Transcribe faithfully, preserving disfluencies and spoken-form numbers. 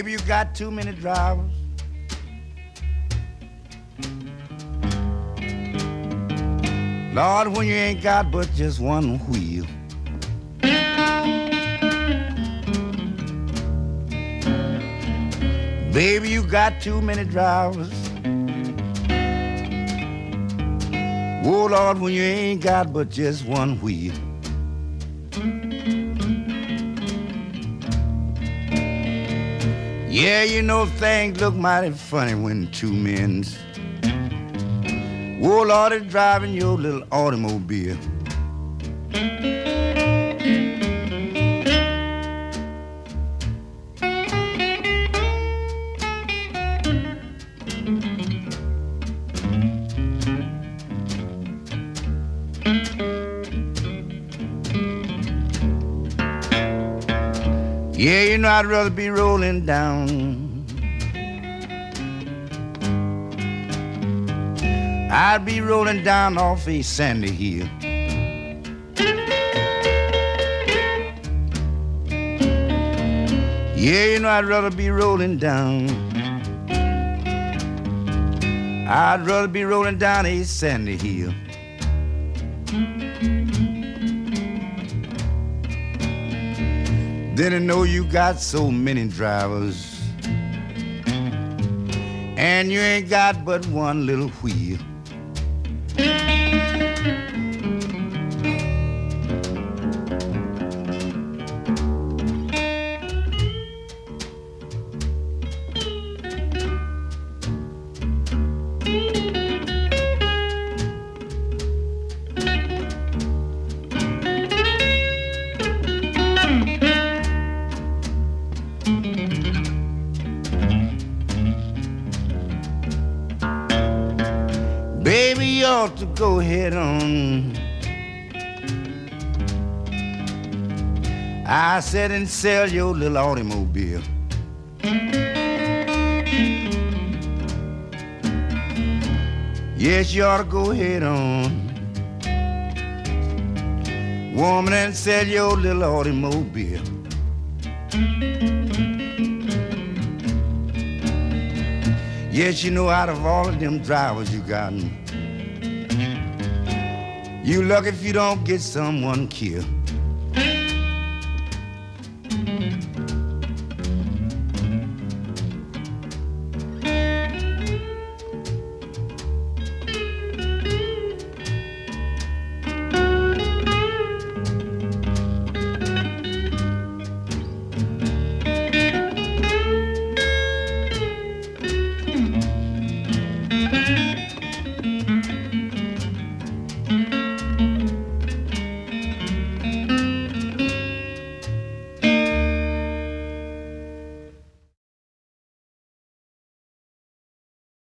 Baby, you got too many drivers. Lord, when you ain't got but just one wheel. Baby, you got too many drivers. Oh, Lord, when you ain't got but just one wheel. Yeah, you know things look mighty funny when two men's. Oh, Lord, is driving your little automobile. Yeah, you know I'd rather be rolling down. I'd be rolling down off a sandy hill. Yeah, you know I'd rather be rolling down. I'd rather be rolling down a sandy hill. Then I know you got so many drivers, and you ain't got but one little wheel. Baby, you ought to go head on. I said, and sell your little automobile. Yes, you ought to go head on, woman, and sell your little automobile. Yes, you know out of all of them drivers you got, you lucky if you don't get someone killed.